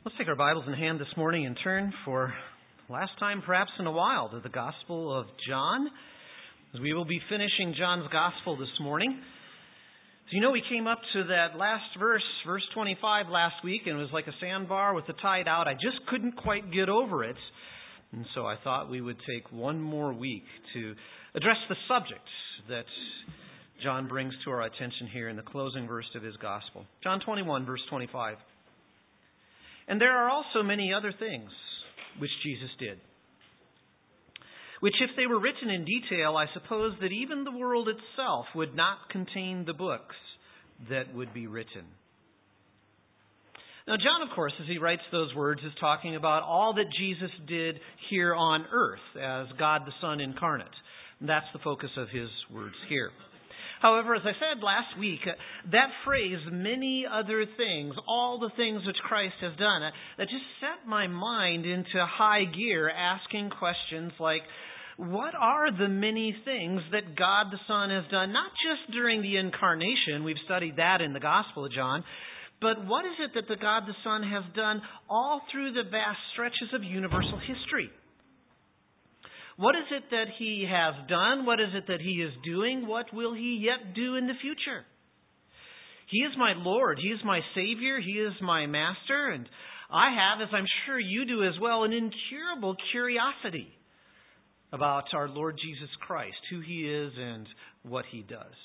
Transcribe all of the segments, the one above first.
Let's take our Bibles in hand this morning and turn for the last time perhaps in a while to the Gospel of John, as we will be finishing John's Gospel this morning. So you know we came up to that last verse 25 last week, and it was like a sandbar with the tide out. I just couldn't quite get over it. And so I thought we would take one more week to address the subject that John brings to our attention here in the closing verse of his Gospel. John 21, verse 25. And there are also many other things which Jesus did, which if they were written in detail, I suppose that even the world itself would not contain the books that would be written. Now, John, of course, as he writes those words, is talking about all that Jesus did here on earth as God the Son incarnate. And that's the focus of his words here. However, as I said last week, that phrase, many other things, all the things which Christ has done, that just set my mind into high gear, asking questions like, what are the many things that God the Son has done, not just during the incarnation, we've studied that in the Gospel of John, but what is it that the God the Son has done all through the vast stretches of universal history? What is it that he has done? What is it that he is doing? What will he yet do in the future? He is my Lord. He is my Savior. He is my Master. And I have, as I'm sure you do as well, an incurable curiosity about our Lord Jesus Christ, who he is and what he does.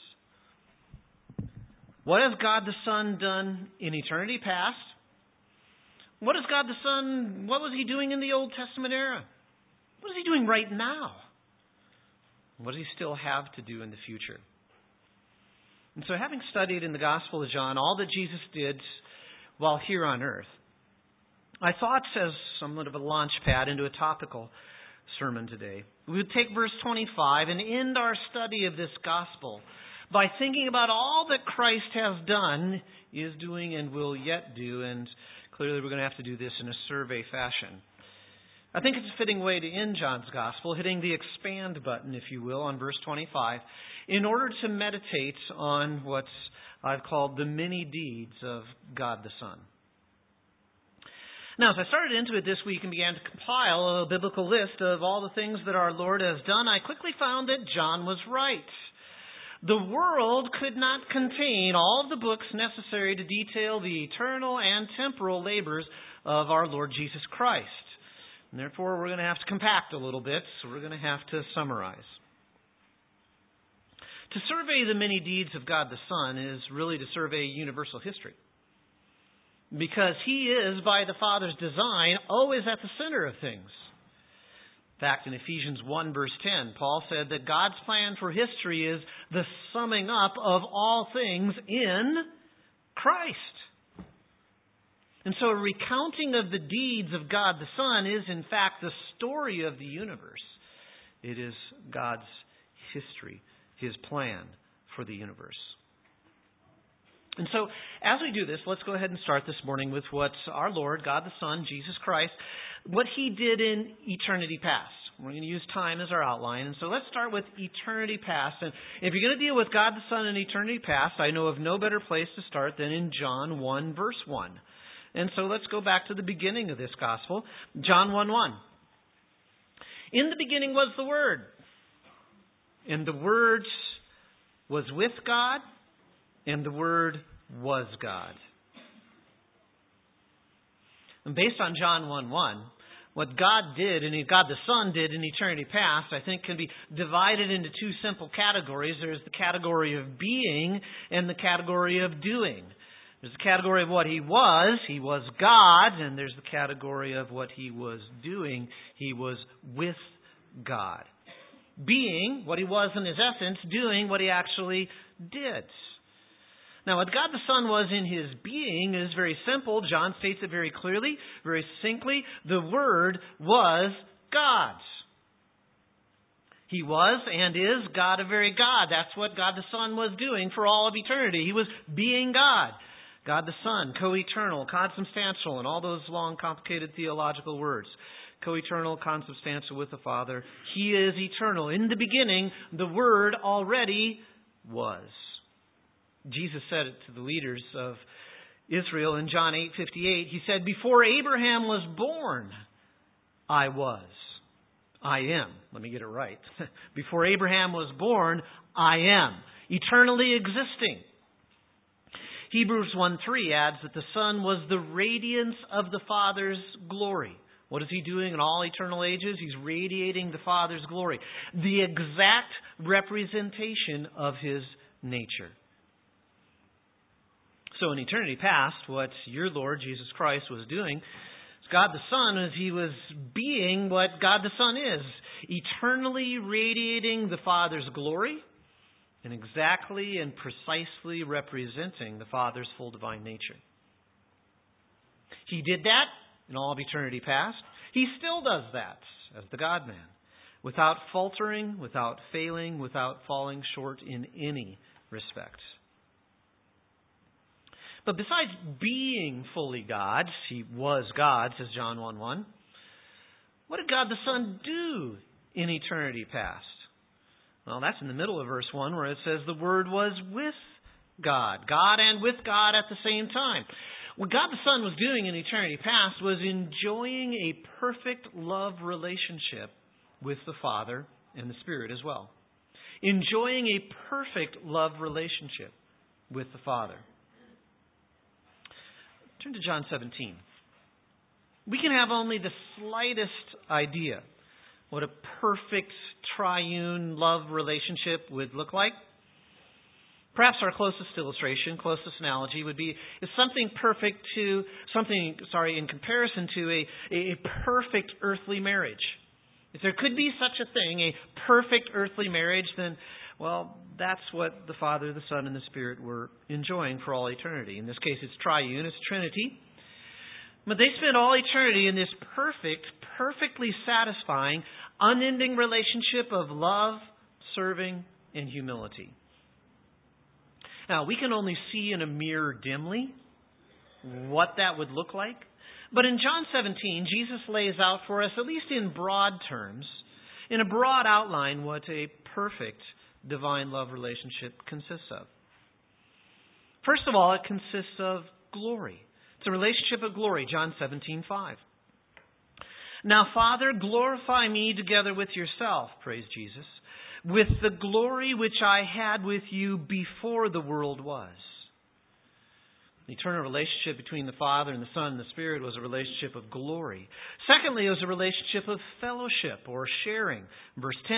What has God the Son done in eternity past? What has God the Son, what was he doing in the Old Testament era? What is he doing right now? What does he still have to do in the future? And so having studied in the Gospel of John all that Jesus did while here on earth, I thought as somewhat of a launch pad into a topical sermon today, we would take verse 25 and end our study of this Gospel by thinking about all that Christ has done, is doing, and will yet do. And clearly we're going to have to do this in a survey fashion. I think it's a fitting way to end John's Gospel, hitting the expand button, if you will, on verse 25, in order to meditate on what I've called the many deeds of God the Son. Now, as I started into it this week and began to compile a biblical list of all the things that our Lord has done, I quickly found that John was right. The world could not contain all of the books necessary to detail the eternal and temporal labors of our Lord Jesus Christ. And therefore, we're going to have to compact a little bit, so we're going to have to summarize. To survey the many deeds of God the Son is really to survey universal history. Because he is, by the Father's design, always at the center of things. In fact, in Ephesians 1, verse 10, Paul said that God's plan for history is the summing up of all things in Christ. And so a recounting of the deeds of God the Son is, in fact, the story of the universe. It is God's history, his plan for the universe. And so, as we do this, let's go ahead and start this morning with what our Lord, God the Son, Jesus Christ, what he did in eternity past. We're going to use time as our outline. And so let's start with eternity past. And if you're going to deal with God the Son in eternity past, I know of no better place to start than in John 1, verse 1. And so let's go back to the beginning of this gospel. John 1:1. In the beginning was the Word, and the Word was with God, and the Word was God. And based on John 1:1, what God did, and God the Son did in eternity past, I think can be divided into two simple categories. There's the category of being and the category of doing. There's the category of what he was God, and there's the category of what he was doing, he was with God. Being what he was in his essence, doing what he actually did. Now, what God the Son was in his being is very simple. John states it very clearly, very succinctly. The Word was God. He was and is God of very God. That's what God the Son was doing for all of eternity. He was being God. God the Son, co-eternal, consubstantial, and all those long, complicated theological words. Co-eternal, consubstantial with the Father. He is eternal. In the beginning, the Word already was. Jesus said it to the leaders of Israel in John 8:58, he said, "Before Abraham was born, I was." I am. Let me get it right. Before Abraham was born, I am. Eternally existing. Hebrews 1:3 adds that the Son was the radiance of the Father's glory. What is He doing in all eternal ages? He's radiating the Father's glory. The exact representation of His nature. So in eternity past, what your Lord Jesus Christ was doing, God the Son, as He was being what God the Son is, eternally radiating the Father's glory and exactly and precisely representing the Father's full divine nature. He did that in all of eternity past. He still does that as the God-man, without faltering, without failing, without falling short in any respect. But besides being fully God, He was God, says John 1:1. What did God the Son do in eternity past? Well, that's in the middle of verse 1 where it says the Word was with God. God and with God at the same time. What God the Son was doing in eternity past was enjoying a perfect love relationship with the Father and the Spirit as well. Enjoying a perfect love relationship with the Father. Turn to John 17. We can have only the slightest idea what a perfect triune love relationship would look like. Perhaps our closest illustration, closest analogy would be is something in comparison to a perfect earthly marriage. If there could be such a thing, a perfect earthly marriage, then, well, that's what the Father, the Son, and the Spirit were enjoying for all eternity. In this case, it's triune, it's Trinity. But they spent all eternity in this perfectly satisfying, unending relationship of love, serving, and humility. Now, we can only see in a mirror dimly what that would look like. But in John 17, Jesus lays out for us, at least in broad terms, in a broad outline, what a perfect divine love relationship consists of. First of all, it consists of glory. It's a relationship of glory, John 17:5. Now, Father, glorify me together with yourself, praise Jesus, with the glory which I had with you before the world was. The eternal relationship between the Father and the Son and the Spirit was a relationship of glory. Secondly, it was a relationship of fellowship or sharing. Verse 10.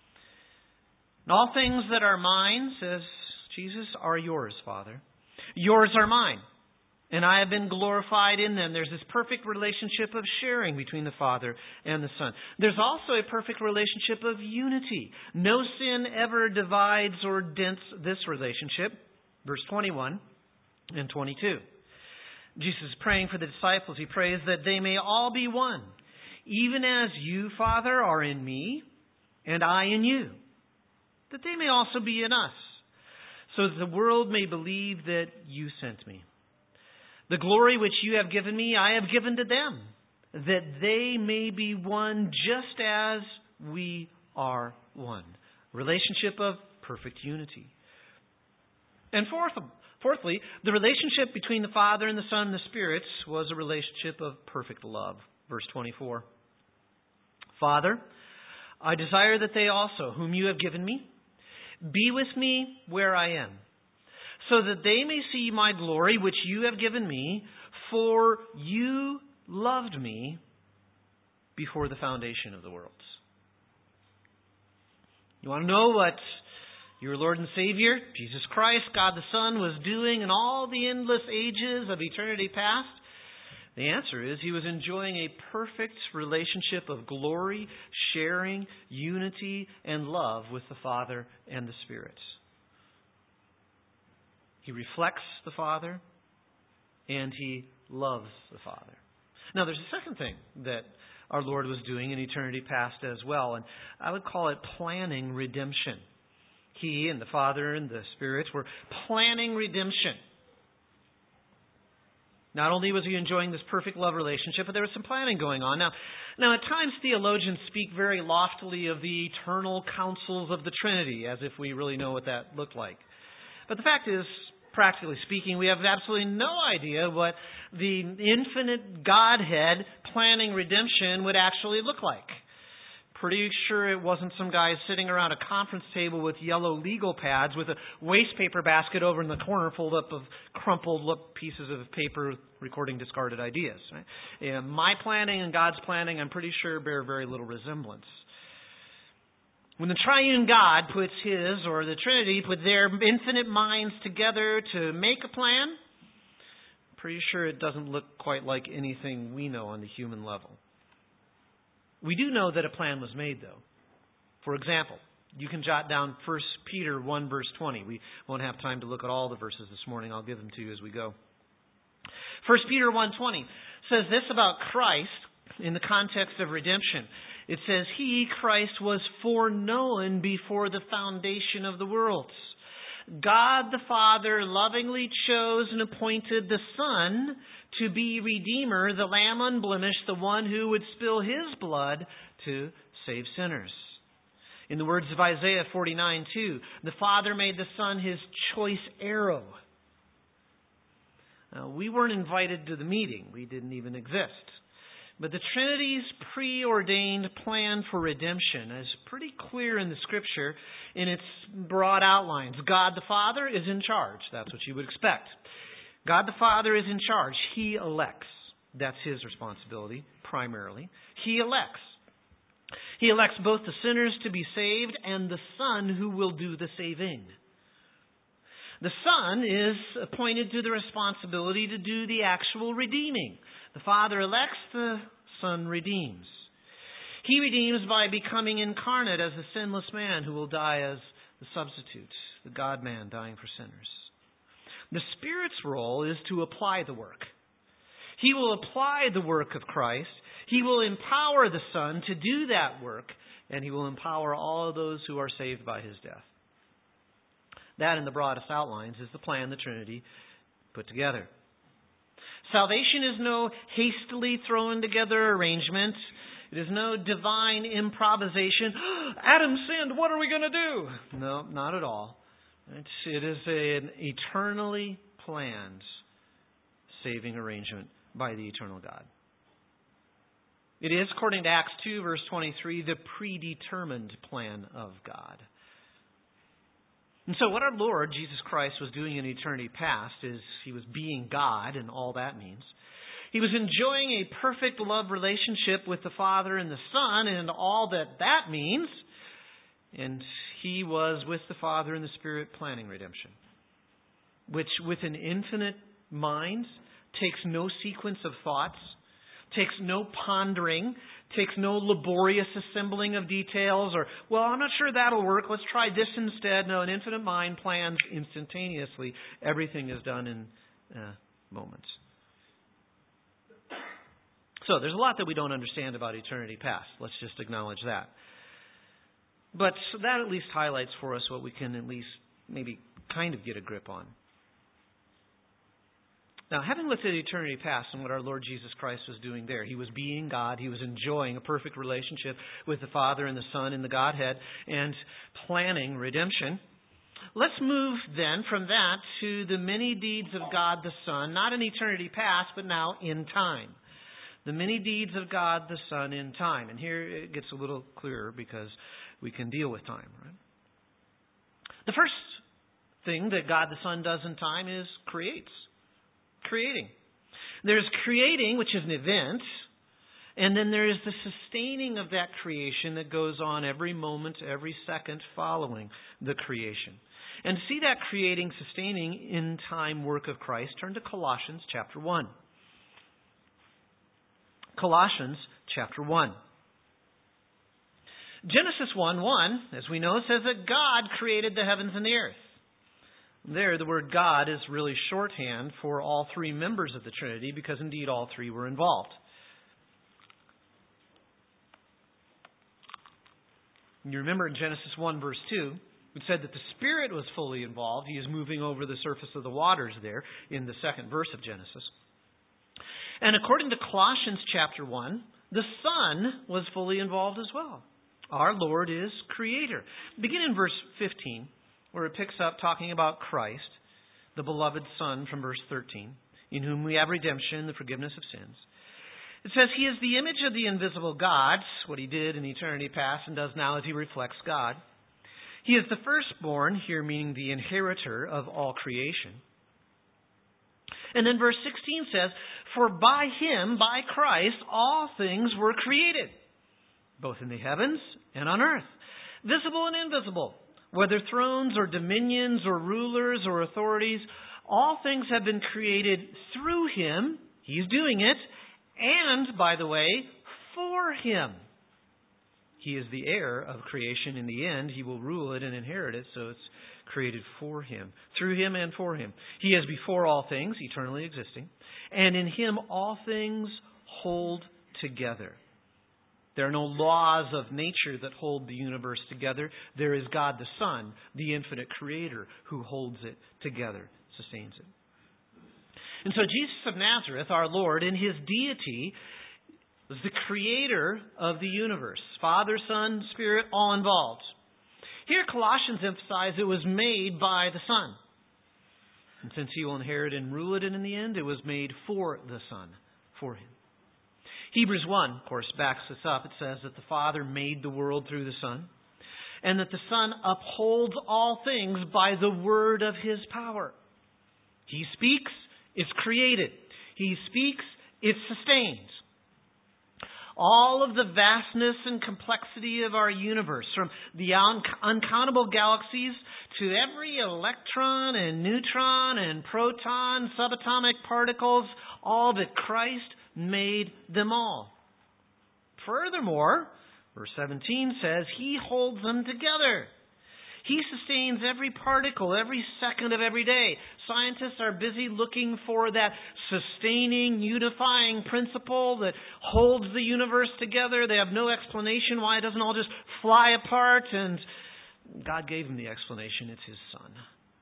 And all things that are mine, says Jesus, are yours, Father. Yours are mine, and I have been glorified in them. There's this perfect relationship of sharing between the Father and the Son. There's also a perfect relationship of unity. No sin ever divides or dents this relationship. Verse 21 and 22. Jesus is praying for the disciples. He prays that they may all be one, even as you, Father, are in me, and I in you, that they may also be in us, so that the world may believe that you sent me. The glory which you have given me, I have given to them, that they may be one just as we are one. Relationship of perfect unity. And fourthly, the relationship between the Father and the Son and the Spirit was a relationship of perfect love. Verse 24. Father, I desire that they also, whom you have given me, be with me where I am, so that they may see my glory which you have given me, for you loved me before the foundation of the world. You want to know what your Lord and Savior, Jesus Christ, God the Son, was doing in all the endless ages of eternity past? The answer is He was enjoying a perfect relationship of glory, sharing, unity, and love with the Father and the Spirit. He reflects the Father, and He loves the Father. Now, there's a second thing that our Lord was doing in eternity past as well, and I would call it planning redemption. He and the Father and the Spirit were planning redemption. Not only was He enjoying this perfect love relationship, but there was some planning going on. Now, at times theologians speak very loftily of the eternal counsels of the Trinity, as if we really know what that looked like. But the fact is, Practically speaking, we have absolutely no idea what the infinite Godhead planning redemption would actually look like. Pretty sure it wasn't some guy sitting around a conference table with yellow legal pads with a waste paper basket over in the corner full up of crumpled up pieces of paper recording discarded ideas. Right? Yeah, my planning and God's planning, I'm pretty sure, bear very little resemblance. When the triune God puts His, or the Trinity, put their infinite minds together to make a plan, I'm pretty sure it doesn't look quite like anything we know on the human level. We do know that a plan was made, though. For example, you can jot down 1 Peter 1, verse 20. We won't have time to look at all the verses this morning. I'll give them to you as we go. 1 Peter 1:20 says this about Christ in the context of redemption. It says, He, Christ, was foreknown before the foundation of the worlds. God the Father lovingly chose and appointed the Son to be Redeemer, the Lamb unblemished, the one who would spill His blood to save sinners. In the words of Isaiah 49:2, the Father made the Son His choice arrow. Now, we weren't invited to the meeting. We didn't even exist. But the Trinity's preordained plan for redemption is pretty clear in the Scripture in its broad outlines. God the Father is in charge. That's what you would expect. God the Father is in charge. He elects. That's His responsibility, primarily. He elects. He elects both the sinners to be saved and the Son who will do the saving. The Son is appointed to the responsibility to do the actual redeeming. The Father elects, the Son redeems. He redeems by becoming incarnate as the sinless man who will die as the substitute, the God-man dying for sinners. The Spirit's role is to apply the work. He will apply the work of Christ. He will empower the Son to do that work, and He will empower all of those who are saved by His death. That, in the broadest outlines, is the plan the Trinity put together. Salvation is no hastily thrown together arrangement. It is no divine improvisation. Adam sinned, what are we going to do? No, not at all. It is an eternally planned saving arrangement by the eternal God. It is, according to Acts 2, verse 23, the predetermined plan of God. And so what our Lord, Jesus Christ, was doing in eternity past is He was being God, and all that means. He was enjoying a perfect love relationship with the Father and the Son, and all that that means. And He was with the Father and the Spirit planning redemption, which with an infinite mind takes no sequence of thoughts, takes no pondering, takes no laborious assembling of details, or, well, I'm not sure that'll work, let's try this instead. No, an infinite mind plans instantaneously. Everything is done in moments. So there's a lot that we don't understand about eternity past. Let's just acknowledge that. But that at least highlights for us what we can at least maybe kind of get a grip on. Now, having looked at eternity past and what our Lord Jesus Christ was doing there, He was being God. He was enjoying a perfect relationship with the Father and the Son and the Godhead and planning redemption. Let's move then from that to the many deeds of God the Son, not in eternity past, but now in time. The many deeds of God the Son in time. And here it gets a little clearer because we can deal with time, right? The first thing that God the Son does in time is creating. There's creating, which is an event, and then there is the sustaining of that creation that goes on every moment, every second following the creation. And to see that creating, sustaining, in time work of Christ, turn to Colossians chapter 1. Colossians chapter 1. Genesis 1:1, as we know, says that God created the heavens and the earth. There, the word God is really shorthand for all three members of the Trinity because indeed all three were involved. You remember in Genesis 1 verse 2, it said that the Spirit was fully involved. He is moving over the surface of the waters there in the second verse of Genesis. And according to Colossians chapter 1, the Son was fully involved as well. Our Lord is Creator. Begin in verse 15, where it picks up talking about Christ. the beloved Son from verse 13, in whom we have redemption, the forgiveness of sins. It says He is the image of the invisible God, what He did in eternity past and does now as He reflects God. He is the firstborn, here meaning the inheritor of all creation. And then verse 16 says, for by Him, by Christ, all things were created, both in the heavens and on earth, visible and invisible, whether thrones or dominions or rulers or authorities, all things have been created through Him. He's doing it. And, by the way, for Him. He is the heir of creation. In the end, He will rule it and inherit it, so it's created for Him. Through Him and for Him. He is before all things, eternally existing. And in Him all things hold together. There are no laws of nature that hold the universe together. There is God the Son, the infinite Creator, who holds it together, sustains it. And so Jesus of Nazareth, our Lord, in His deity, was the Creator of the universe. Father, Son, Spirit, all involved. Here Colossians emphasize it was made by the Son. And since He will inherit and rule it, and in the end, it was made for the Son, for Him. Hebrews 1, of course, backs this up. It says that the Father made the world through the Son, and that the Son upholds all things by the word of His power. He speaks, it's created. He speaks, it sustains. All of the vastness and complexity of our universe, from the uncountable galaxies to every electron and neutron and proton, subatomic particles, all that Christ made them all. Furthermore, verse 17 says, He holds them together. He sustains every particle, every second of every day. Scientists are busy looking for that sustaining, unifying principle that holds the universe together. They have no explanation why it doesn't all just fly apart. And God gave them the explanation. It's His Son.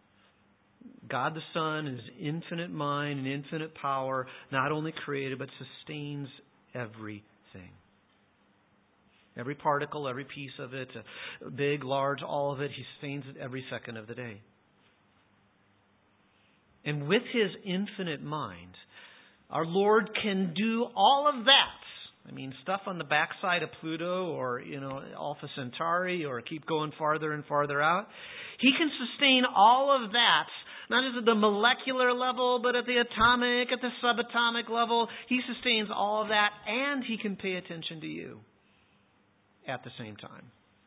God the Son is infinite mind and infinite power, not only created, but sustains everything. Every particle, every piece of it, big, large, all of it, He sustains it every second of the day. And with His infinite mind, our Lord can do all of that. I mean, stuff on the backside of Pluto or, Alpha Centauri or keep going farther and farther out. He can sustain all of that, not just at the molecular level, but at the atomic, at the subatomic level. He sustains all of that, and He can pay attention to you at the same time.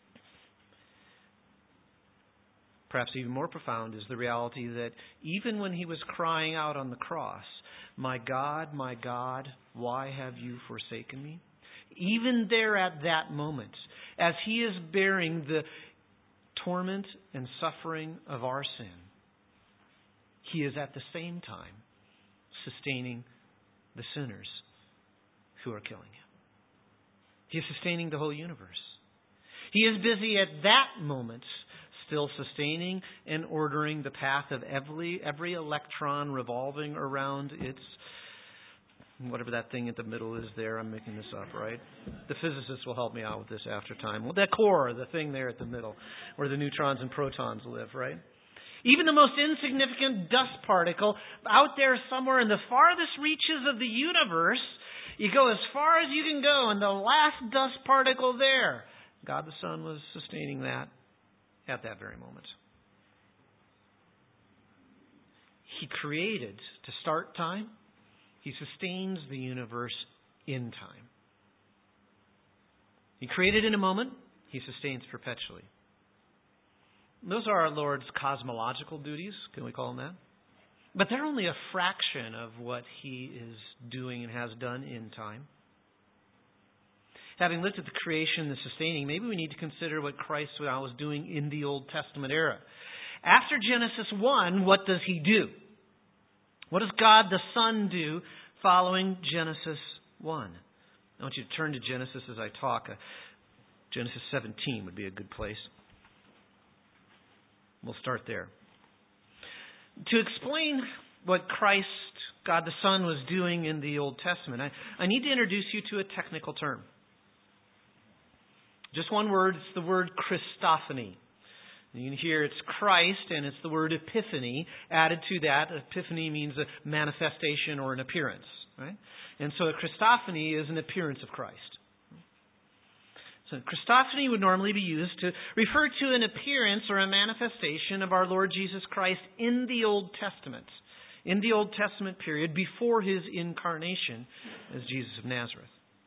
Perhaps even more profound is the reality that even when He was crying out on the cross, my God, why have you forsaken me? Even there at that moment, as He is bearing the torment and suffering of our sin, He is at the same time sustaining the sinners who are killing Him. He is sustaining the whole universe. He is busy at that moment still sustaining and ordering the path of every electron revolving around its, whatever that thing at the middle is there. I'm making this up, right? The physicists will help me out with this after time. Well, that core, the thing there at the middle, where the neutrons and protons live, right? Even the most insignificant dust particle out there somewhere in the farthest reaches of the universe, you go as far as you can go, and the last dust particle there, God the Son was sustaining that at that very moment. He created to start time. He sustains the universe in time. He created in a moment. He sustains perpetually. Those are our Lord's cosmological duties. Can we call them that? But they're only a fraction of what He is doing and has done in time. Having looked at the creation and the sustaining, maybe we need to consider what Christ was doing in the Old Testament era. After Genesis 1, what does He do? What does God the Son do following Genesis 1? I want you to turn to Genesis as I talk. Genesis 17 would be a good place. We'll start there. To explain what Christ, God the Son, was doing in the Old Testament, I need to introduce you to a technical term. Just one word. It's the word Christophany. You can hear it's Christ, and it's the word epiphany added to that. Epiphany means a manifestation or an appearance, right? And so a Christophany is an appearance of Christ. So Christophany would normally be used to refer to an appearance or a manifestation of our Lord Jesus Christ in the Old Testament, in the Old Testament period before His incarnation as Jesus of Nazareth.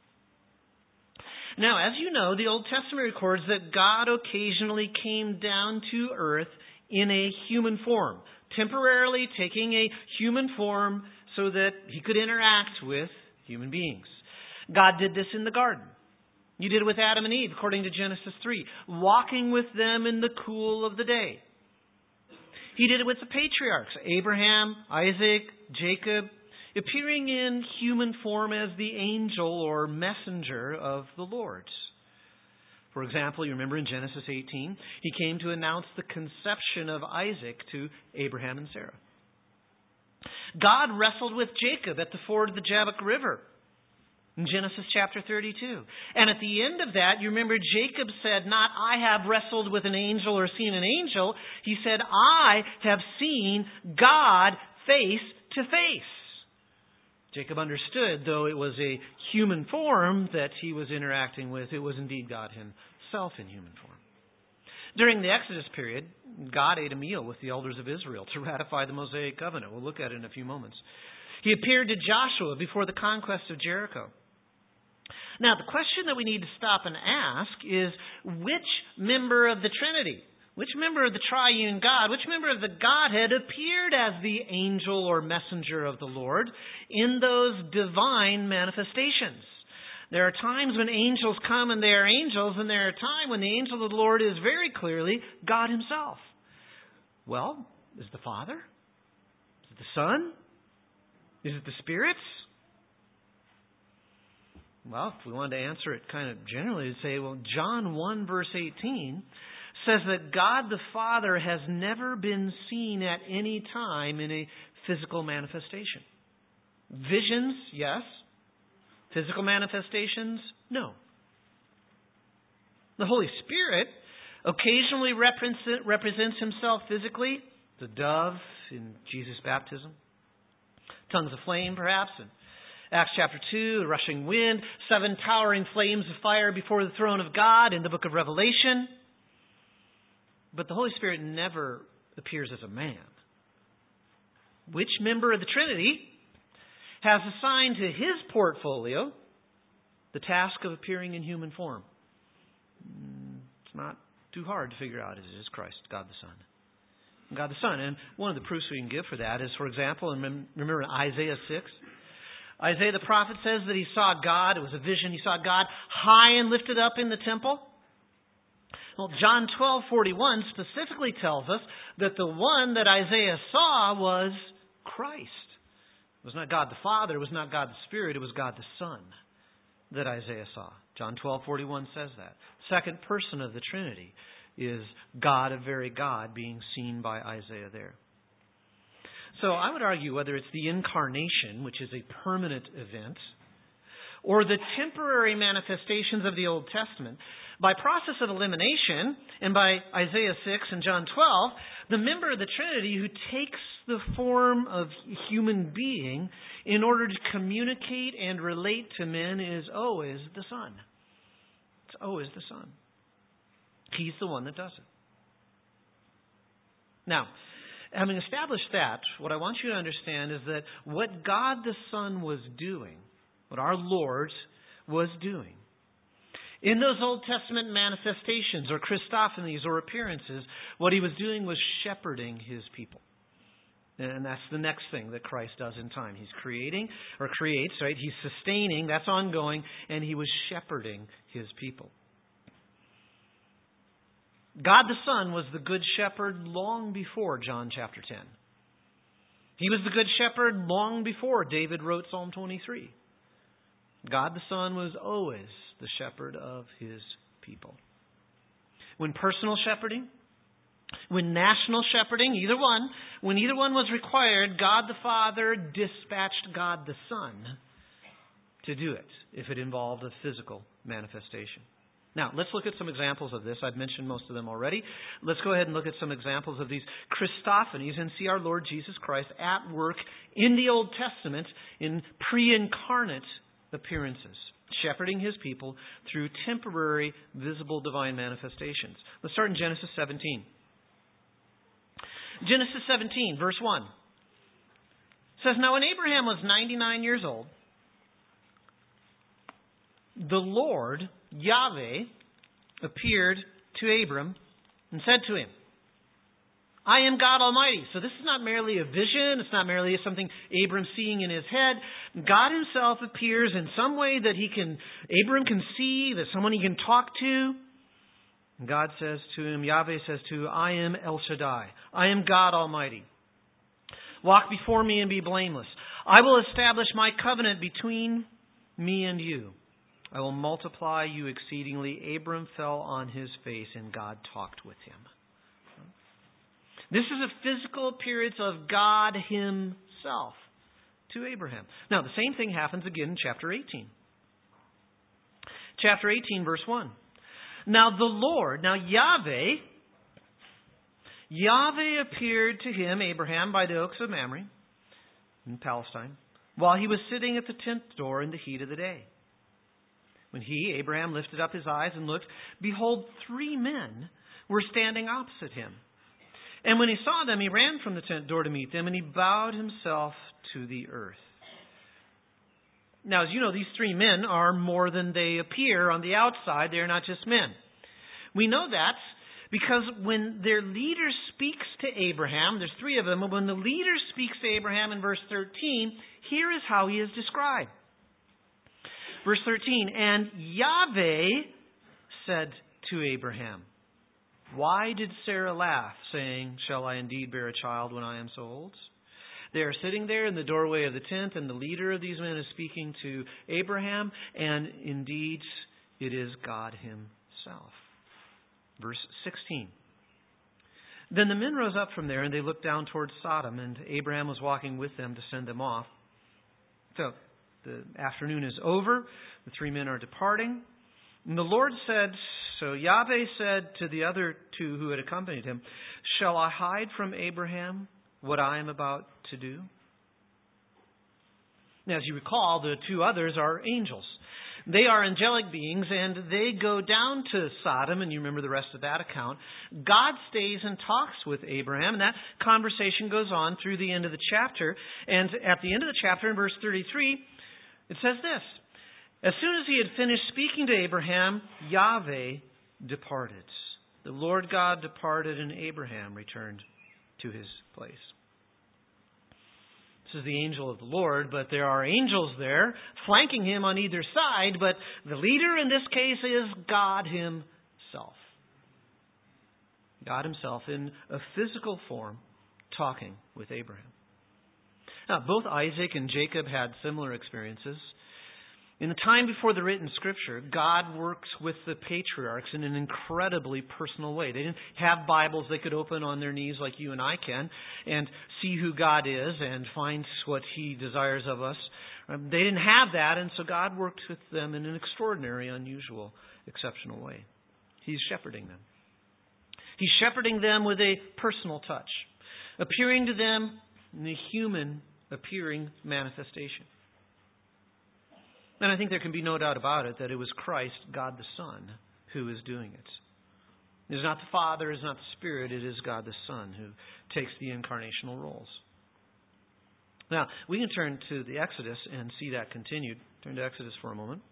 Now, as you know, the Old Testament records that God occasionally came down to earth in a human form, temporarily taking a human form so that He could interact with human beings. God did this in the garden. He did it with Adam and Eve, according to Genesis 3, walking with them in the cool of the day. He did it with the patriarchs, Abraham, Isaac, Jacob, appearing in human form as the angel or messenger of the Lord. For example, you remember in Genesis 18, He came to announce the conception of Isaac to Abraham and Sarah. God wrestled with Jacob at the ford of the Jabbok River in Genesis chapter 32. And at the end of that, you remember Jacob said, not I have wrestled with an angel or seen an angel. He said, I have seen God face to face. Jacob understood, though it was a human form that he was interacting with, it was indeed God Himself in human form. During the Exodus period, God ate a meal with the elders of Israel to ratify the Mosaic covenant. We'll look at it in a few moments. He appeared to Joshua before the conquest of Jericho. Now, the question that we need to stop and ask is, which member of the Trinity, which member of the triune God, which member of the Godhead appeared as the angel or messenger of the Lord in those divine manifestations? There are times when angels come and they are angels, and there are times when the angel of the Lord is very clearly God Himself. Well, is it the Father? Is it the Son? Is it the Spirit? Well, if we wanted to answer it kind of generally, we'd say, well, John 1 verse 18 says that God the Father has never been seen at any time in a physical manifestation. Visions, yes. Physical manifestations, no. The Holy Spirit occasionally represents Himself physically. The dove in Jesus' baptism. Tongues of flame, perhaps, in Acts chapter 2, the rushing wind, 7 towering flames of fire before the throne of God in the book of Revelation. But the Holy Spirit never appears as a man. Which member of the Trinity has assigned to His portfolio the task of appearing in human form? It's not too hard to figure out. It is Christ, God the Son. God the Son. And one of the proofs we can give for that is, for example, remember in Isaiah 6? Isaiah the prophet says that he saw God. It was a vision. He saw God high and lifted up in the temple. Well, John 12:41 specifically tells us that the one that Isaiah saw was Christ. It was not God the Father. It was not God the Spirit. It was God the Son that Isaiah saw. John 12:41 says that. Second person of the Trinity is God, a very God, being seen by Isaiah there. So I would argue whether it's the incarnation, which is a permanent event, or the temporary manifestations of the Old Testament, by process of elimination, and by Isaiah 6 and John 12, the member of the Trinity who takes the form of human being in order to communicate and relate to men is always the Son. It's always the Son. He's the one that does it. Now, having established that, what I want you to understand is that what God the Son was doing, what our Lord was doing, in those Old Testament manifestations or Christophanies or appearances, what He was doing was shepherding His people. And that's the next thing that Christ does in time. He's creating, or creates, right? He's sustaining, that's ongoing, and He was shepherding His people. God the Son was the Good Shepherd long before John chapter 10. He was the Good Shepherd long before David wrote Psalm 23. God the Son was always the shepherd of His people. When personal shepherding, when national shepherding, when either one was required, God the Father dispatched God the Son to do it if it involved a physical manifestation. Now, let's look at some examples of this. I've mentioned most of them already. Let's go ahead and look at some examples of these Christophanies and see our Lord Jesus Christ at work in the Old Testament in pre-incarnate appearances, shepherding His people through temporary, visible divine manifestations. Let's start in Genesis 17. Genesis 17, verse 1. It says, "Now when Abraham was 99 years old, the Lord, Yahweh, appeared to Abram and said to him, 'I am God Almighty.'" So this is not merely a vision. It's not merely something Abram seeing in his head. God Himself appears in some way that Abram can see, that someone he can talk to. And God says to him, Yahweh says to him, "I am El Shaddai. I am God Almighty. Walk before me and be blameless. I will establish my covenant between me and you. I will multiply you exceedingly." Abram fell on his face and God talked with him. This is a physical appearance of God Himself to Abraham. Now, the same thing happens again in chapter 18. Chapter 18, verse 1. "Now the Lord," now Yahweh appeared to him, Abraham, by the oaks of Mamre in Palestine, while he was sitting at the tent door in the heat of the day. When he, Abraham, lifted up his eyes and looked, behold, 3 men were standing opposite him. And when he saw them, he ran from the tent door to meet them, and he bowed himself to the earth. Now, as you know, these 3 men are more than they appear on the outside. They are not just men. We know that because when their leader speaks to Abraham, there's 3 of them, and when the leader speaks to Abraham in verse 13, here is how he is described. Verse 13, "And Yahweh said to Abraham, 'Why did Sarah laugh, saying, shall I indeed bear a child when I am so old?'" They are sitting there in the doorway of the tent, and the leader of these men is speaking to Abraham, and indeed it is God Himself. Verse 16. "Then the men rose up from there, and they looked down towards Sodom, and Abraham was walking with them to send them off." So, the afternoon is over. The 3 men are departing. And the Lord said, so Yahweh said to the other 2 who had accompanied him, "Shall I hide from Abraham what I am about to do?" Now, as you recall, the 2 others are angels. They are angelic beings, and they go down to Sodom, and you remember the rest of that account. God stays and talks with Abraham, and that conversation goes on through the end of the chapter. And at the end of the chapter, in verse 33, it says this: "As soon as he had finished speaking to Abraham, Yahweh departed. The Lord God departed, and Abraham returned to his place." This is the angel of the Lord, but there are angels there flanking him on either side, but the leader in this case is God Himself. God Himself in a physical form talking with Abraham. Now, both Isaac and Jacob had similar experiences. In the time before the written Scripture, God works with the patriarchs in an incredibly personal way. They didn't have Bibles they could open on their knees like you and I can and see who God is and find what He desires of us. They didn't have that, and so God worked with them in an extraordinary, unusual, exceptional way. He's shepherding them. He's shepherding them with a personal touch, appearing to them in a human appearing manifestation. And I think there can be no doubt about it that it was Christ, God the Son, who is doing it. It is not the Father, it is not the Spirit, it is God the Son who takes the incarnational roles. Now, we can turn to the Exodus and see that continued. Turn to Exodus for a moment.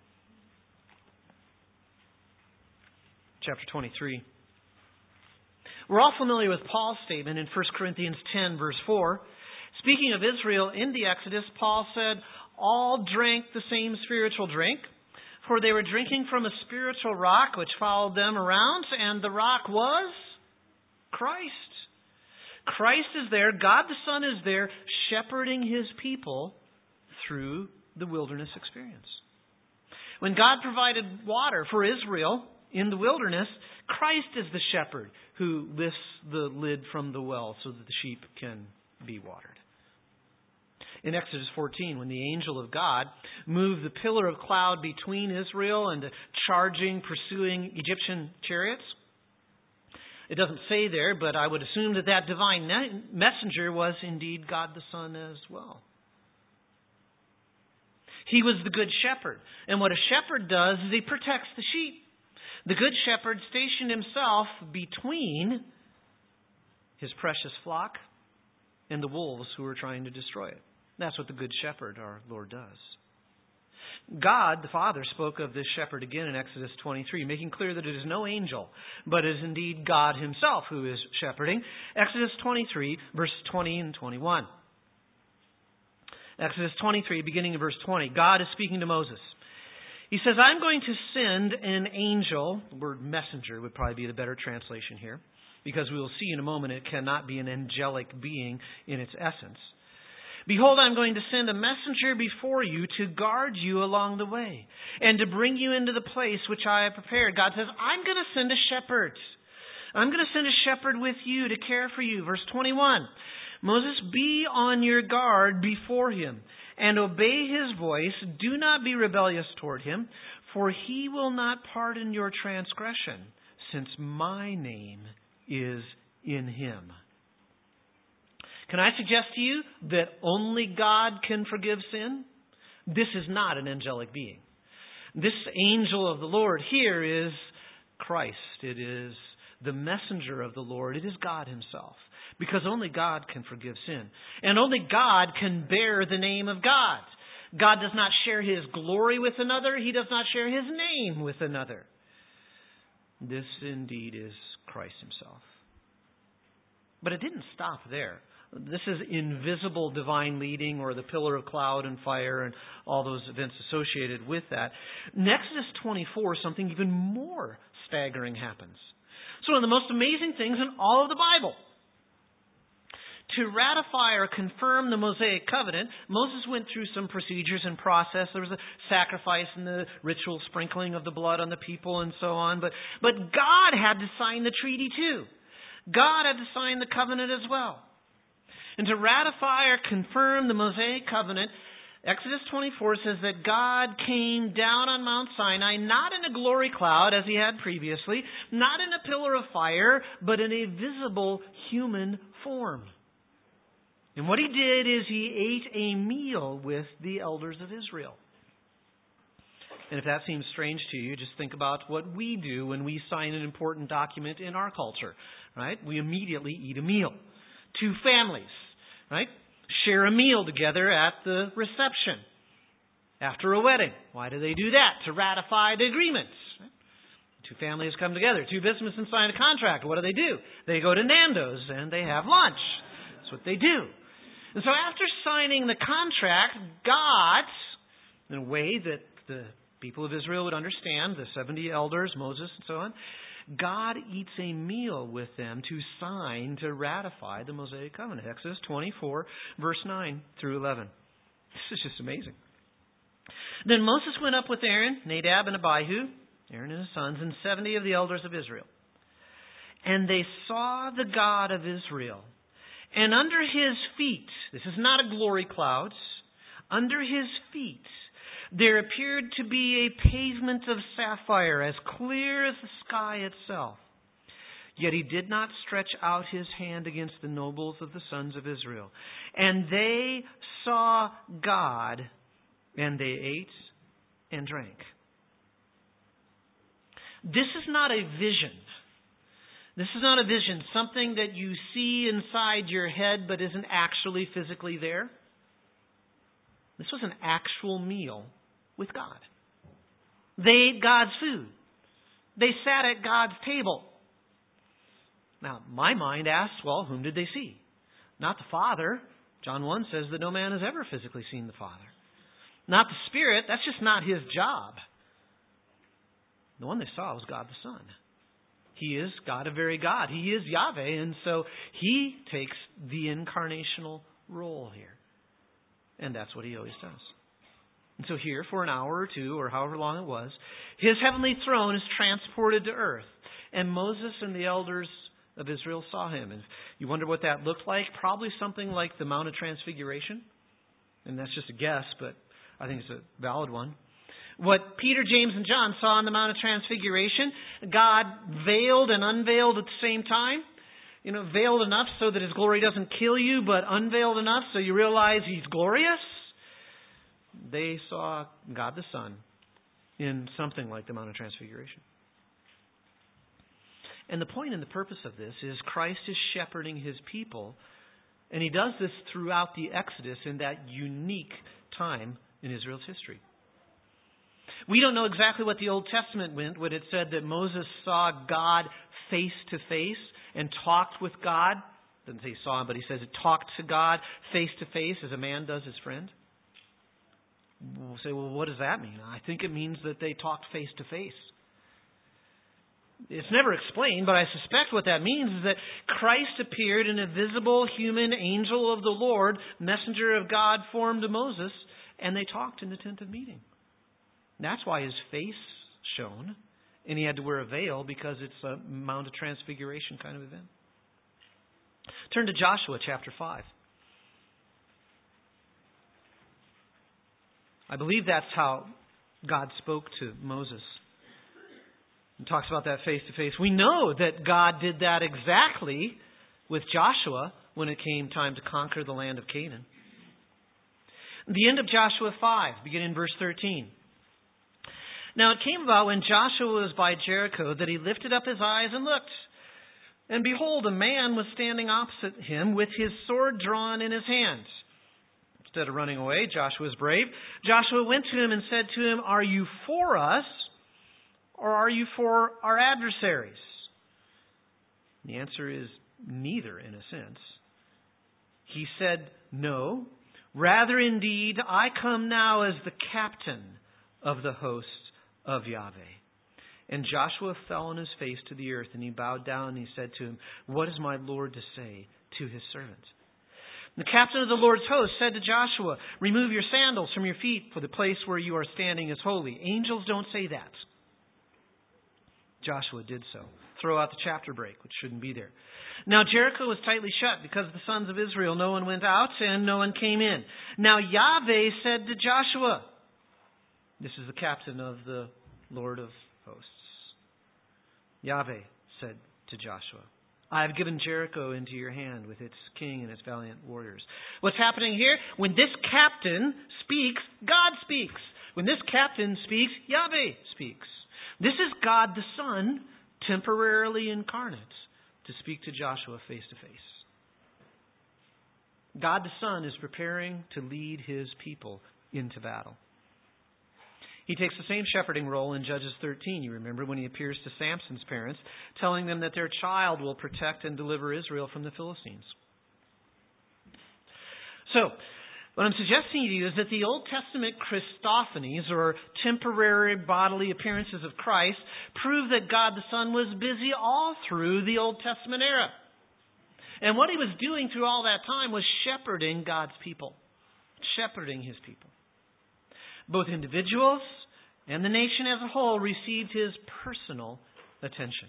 Chapter 23. We're all familiar with Paul's statement in 1 Corinthians 10, verse 4. Speaking of Israel in the Exodus, Paul said, "All drank the same spiritual drink, for they were drinking from a spiritual rock which followed them around, and the rock was Christ." Christ is there, God the Son is there, shepherding His people through the wilderness experience. When God provided water for Israel in the wilderness, Christ is the shepherd who lifts the lid from the well so that the sheep can be watered. In Exodus 14, when the angel of God moved the pillar of cloud between Israel and the charging, pursuing Egyptian chariots, it doesn't say there, but I would assume that that divine messenger was indeed God the Son as well. He was the good shepherd. And what a shepherd does is he protects the sheep. The good shepherd stationed himself between his precious flock and the wolves who were trying to destroy it. That's what the good shepherd, our Lord, does. God, the Father, spoke of this shepherd again in Exodus 23, making clear that it is no angel, but is indeed God himself who is shepherding. Exodus 23, verses 20 and 21. Exodus 23, beginning in verse 20. God is speaking to Moses. He says, I'm going to send an angel. The word messenger would probably be the better translation here, because we will see in a moment it cannot be an angelic being in its essence. Behold, I'm going to send a messenger before you to guard you along the way and to bring you into the place which I have prepared. God says, I'm going to send a shepherd. I'm going to send a shepherd with you to care for you. Verse 21, Moses, be on your guard before him and obey his voice. Do not be rebellious toward him, for he will not pardon your transgression, since my name is in him. Can I suggest to you that only God can forgive sin? This is not an angelic being. This angel of the Lord here is Christ. It is the messenger of the Lord. It is God himself. Because only God can forgive sin. And only God can bear the name of God. God does not share his glory with another. He does not share his name with another. This indeed is Christ himself. But it didn't stop there. This is invisible divine leading, or the pillar of cloud and fire and all those events associated with that. In Exodus 24, something even more staggering happens. It's one of the most amazing things in all of the Bible. To ratify or confirm the Mosaic covenant, Moses went through some procedures and process. There was a sacrifice and the ritual sprinkling of the blood on the people and so on. But God had to sign the treaty too. God had to sign the covenant as well. And to ratify or confirm the Mosaic covenant, Exodus 24 says that God came down on Mount Sinai, not in a glory cloud as he had previously, not in a pillar of fire, but in a visible human form. And what he did is he ate a meal with the elders of Israel. And if that seems strange to you, just think about what we do when we sign an important document in our culture, right? We immediately eat a meal. Two families, right, share a meal together at the reception after a wedding. Why do they do that? To ratify the agreements. Right? Two families come together, two businesses sign a contract. What do? They go to Nando's and they have lunch. That's what they do. And so after signing the contract, God, in a way that the people of Israel would understand, the 70 elders, Moses and so on, God eats a meal with them to sign, to ratify the Mosaic covenant. Exodus 24, verse 9 through 11. This is just amazing. Then Moses went up with Aaron, Nadab, and Abihu, Aaron and his sons, and 70 of the elders of Israel. And they saw the God of Israel. And under his feet, this is not a glory cloud, under his feet, there appeared to be a pavement of sapphire, as clear as the sky itself. Yet he did not stretch out his hand against the nobles of the sons of Israel. And they saw God, and they ate and drank. This is not a vision. This is not a vision, something that you see inside your head but isn't actually physically there. This was an actual meal with God. They ate God's food. They sat at God's table. Now, my mind asks, well, whom did they see? Not the Father. John 1 says that no man has ever physically seen the Father. Not the Spirit. That's just not his job. The one they saw was God the Son. He is God, a very God. He is Yahweh, and so he takes the incarnational role here. And that's what he always does. And so here, for an hour or two, or however long it was, his heavenly throne is transported to earth. And Moses and the elders of Israel saw him. And you wonder what that looked like? Probably something like the Mount of Transfiguration. And that's just a guess, but I think it's a valid one. What Peter, James, and John saw on the Mount of Transfiguration, God veiled and unveiled at the same time. Veiled enough so that His glory doesn't kill you, but unveiled enough so you realize He's glorious. They saw God the Son in something like the Mount of Transfiguration. And the point and the purpose of this is Christ is shepherding His people, and He does this throughout the Exodus in that unique time in Israel's history. We don't know exactly what the Old Testament meant when it said that Moses saw God face to face and talked with God. It doesn't say he saw Him, but he says it talked to God face to face as a man does his friend. We'll say, well, what does that mean? I think it means that they talked face to face. It's never explained, but I suspect what that means is that Christ appeared in a visible human angel of the Lord, messenger of God formed to Moses, and they talked in the tent of meeting. That's why His face shone, and He had to wear a veil because it's a Mount of Transfiguration kind of event. Turn to Joshua chapter 5. I believe that's how God spoke to Moses. And talks about that face to face. We know that God did that exactly with Joshua when it came time to conquer the land of Canaan. The end of Joshua 5, beginning in verse 13. Now it came about when Joshua was by Jericho that he lifted up his eyes and looked. And behold, a man was standing opposite him with his sword drawn in his hand. Instead of running away, Joshua was brave. Joshua went to him and said to him, "Are you for us, or are you for our adversaries?" The answer is neither, in a sense. He said, "No, rather indeed, I come now as the captain of the host of Yahweh." And Joshua fell on his face to the earth, and he bowed down, and he said to him, "What is my Lord to say to his servant?" The captain of the Lord's host said to Joshua, "Remove your sandals from your feet, for the place where you are standing is holy." Angels don't say that. Joshua did so. Throw out the chapter break, which shouldn't be there. Now Jericho was tightly shut because of the sons of Israel. No one went out and no one came in. Now Yahweh said to Joshua, this is the captain of the Lord of hosts. Yahweh said to Joshua, "I have given Jericho into your hand with its king and its valiant warriors." What's happening here? When this captain speaks, God speaks. When this captain speaks, Yahweh speaks. This is God the Son, temporarily incarnate, to speak to Joshua face to face. God the Son is preparing to lead His people into battle. He takes the same shepherding role in Judges 13, you remember, when he appears to Samson's parents, telling them that their child will protect and deliver Israel from the Philistines. So, what I'm suggesting to you is that the Old Testament Christophanies, or temporary bodily appearances of Christ, prove that God the Son was busy all through the Old Testament era. And what He was doing through all that time was shepherding God's people. Shepherding His people. Both individuals and the nation as a whole received His personal attention.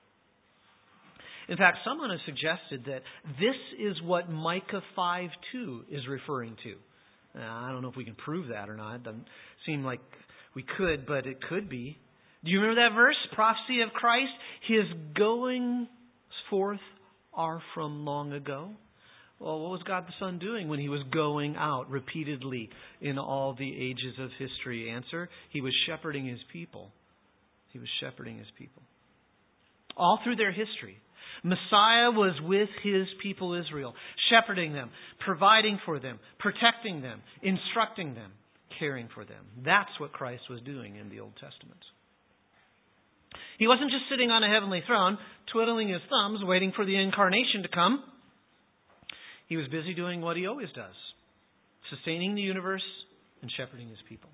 In fact, someone has suggested that this is what Micah 5:2 is referring to. I don't know if we can prove that or not. It doesn't seem like we could, but it could be. Do you remember that verse? Prophecy of Christ. His goings forth are from long ago. Well, what was God the Son doing when He was going out repeatedly in all the ages of history? Answer, He was shepherding His people. He was shepherding His people. All through their history, Messiah was with His people Israel, shepherding them, providing for them, protecting them, instructing them, caring for them. That's what Christ was doing in the Old Testament. He wasn't just sitting on a heavenly throne, twiddling His thumbs, waiting for the incarnation to come. He was busy doing what He always does, sustaining the universe and shepherding His people.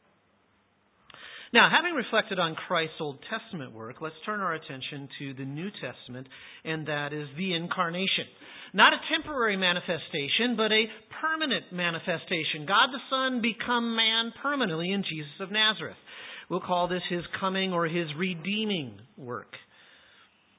Now, having reflected on Christ's Old Testament work, let's turn our attention to the New Testament, and that is the incarnation. Not a temporary manifestation, but a permanent manifestation. God the Son become man permanently in Jesus of Nazareth. We'll call this His coming or His redeeming work.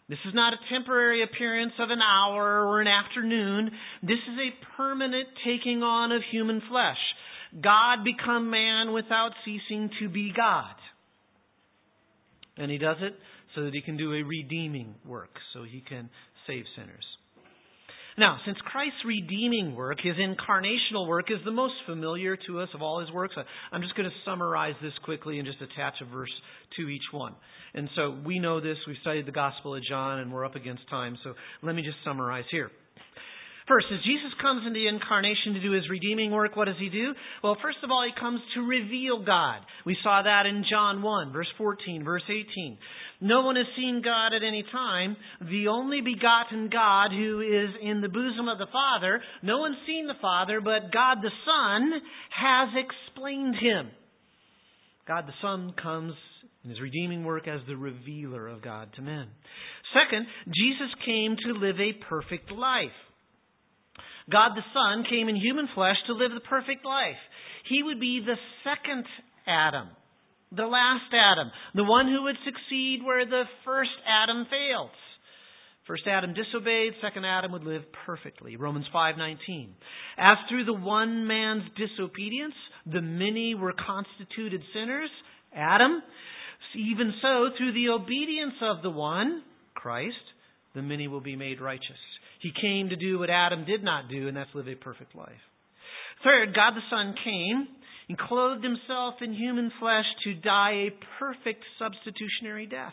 This is not a temporary appearance of an hour or an afternoon. This is a permanent taking on of human flesh. God become man without ceasing to be God. And He does it so that He can do a redeeming work, so He can save sinners. Now, since Christ's redeeming work, His incarnational work, is the most familiar to us of all His works, I'm just going to summarize this quickly and just attach a verse to each one. And so we know this. We've studied the Gospel of John, and we're up against time. So let me just summarize here. First, as Jesus comes into the incarnation to do His redeeming work, what does He do? Well, first of all, He comes to reveal God. We saw that in John 1, verse 14, verse 18. No one has seen God at any time. The only begotten God who is in the bosom of the Father. No one's seen the Father, but God the Son has explained Him. God the Son comes in His redeeming work as the revealer of God to men. Second, Jesus came to live a perfect life. God the Son came in human flesh to live the perfect life. He would be the second Adam, the last Adam, the one who would succeed where the first Adam failed. First Adam disobeyed, second Adam would live perfectly. Romans 5:19. As through the one man's disobedience, the many were constituted sinners, Adam, even so through the obedience of the one, Christ, the many will be made righteous. He came to do what Adam did not do, and that's live a perfect life. Third, God the Son came and clothed Himself in human flesh to die a perfect substitutionary death.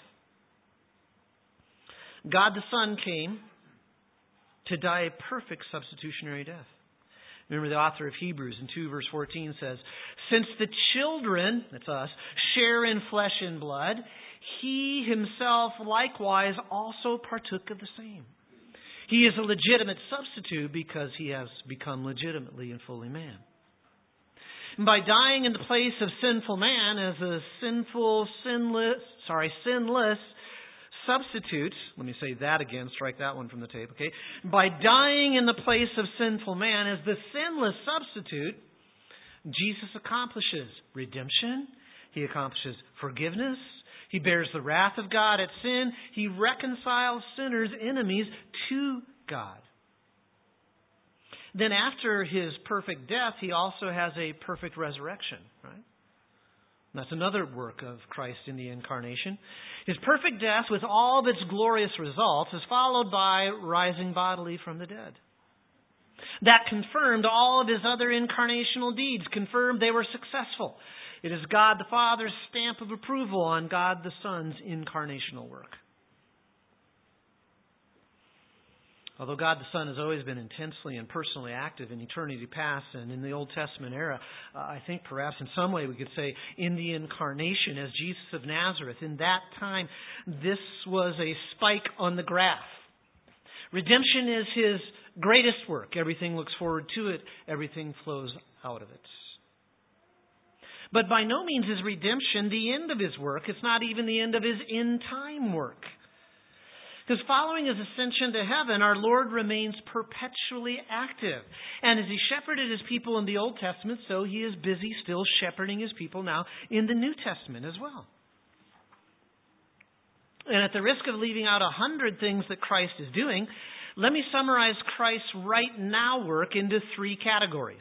God the Son came to die a perfect substitutionary death. Remember, the author of Hebrews in 2 verse 14 says, since the children, that's us, share in flesh and blood, He Himself likewise also partook of the same. He is a legitimate substitute because He has become legitimately and fully man. And by dying in the place of sinful man as a sinless substitute, let me say that again, strike that one from the tape, okay? By dying in the place of sinful man as the sinless substitute, Jesus accomplishes redemption. He accomplishes forgiveness. He bears the wrath of God at sin. He reconciles sinners' enemies to God. Then after His perfect death, He also has a perfect resurrection, right? And that's another work of Christ in the incarnation. His perfect death with all of its glorious results is followed by rising bodily from the dead. That confirmed all of His other incarnational deeds, confirmed they were successful. It is God the Father's stamp of approval on God the Son's incarnational work. Although God the Son has always been intensely and personally active in eternity past and in the Old Testament era, I think perhaps in some way we could say in the incarnation as Jesus of Nazareth, in that time, this was a spike on the graph. Redemption is His greatest work. Everything looks forward to it. Everything flows out of it. But by no means is redemption the end of His work. It's not even the end of His in-time work. Because following His ascension to heaven, our Lord remains perpetually active. And as He shepherded His people in the Old Testament, so He is busy still shepherding His people now in the New Testament as well. And at the risk of leaving out 100 things that Christ is doing, let me summarize Christ's right now work into 3 categories.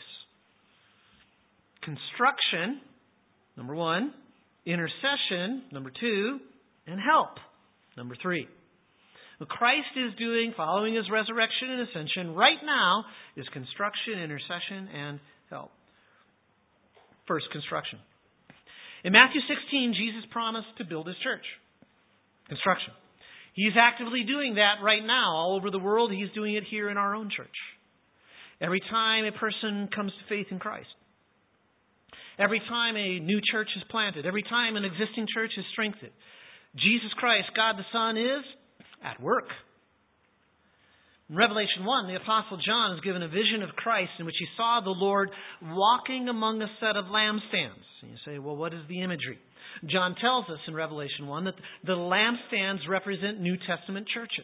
Construction, number 1. Intercession, number 2. And help, number 3. What Christ is doing following His resurrection and ascension right now is construction, intercession, and help. First, construction. In Matthew 16, Jesus promised to build His church. Construction. He's actively doing that right now all over the world. He's doing it here in our own church. Every time a person comes to faith in Christ, every time a new church is planted, every time an existing church is strengthened, Jesus Christ, God the Son, is at work. In Revelation 1, the Apostle John is given a vision of Christ in which he saw the Lord walking among a set of lampstands. And you say, well, what is the imagery? John tells us in Revelation 1 that the lampstands represent New Testament churches.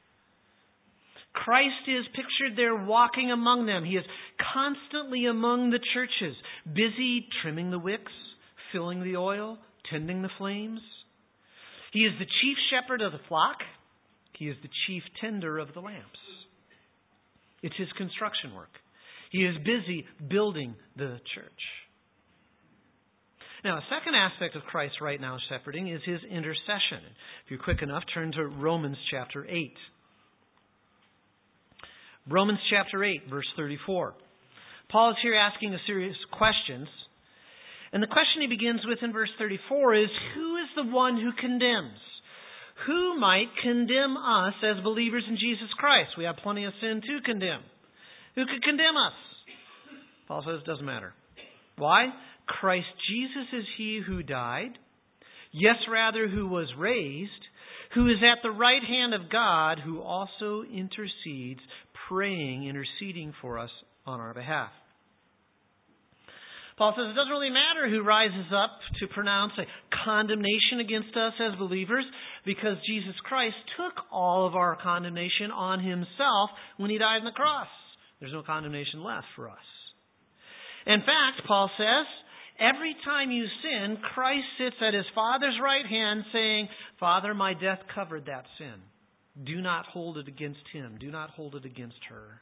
Christ is pictured there walking among them. He is constantly among the churches, busy trimming the wicks, filling the oil, tending the flames. He is the chief shepherd of the flock. He is the chief tender of the lamps. It's His construction work. He is busy building the church. Now, a second aspect of Christ's right now shepherding is His intercession. If you're quick enough, turn to Romans chapter 8. Romans chapter 8, verse 34. Paul is here asking a series of questions. And the question he begins with in verse 34 is, who is the one who condemns? Who might condemn us as believers in Jesus Christ? We have plenty of sin to condemn. Who could condemn us? Paul says it doesn't matter. Why? Christ Jesus is He who died. Yes, rather, who was raised, who is at the right hand of God, who also intercedes, interceding for us on our behalf. Paul says it doesn't really matter who rises up to pronounce a condemnation against us as believers, because Jesus Christ took all of our condemnation on Himself when He died on the cross. There's no condemnation left for us. In fact, Paul says, every time you sin, Christ sits at His Father's right hand saying, Father, my death covered that sin. Do not hold it against him. Do not hold it against her.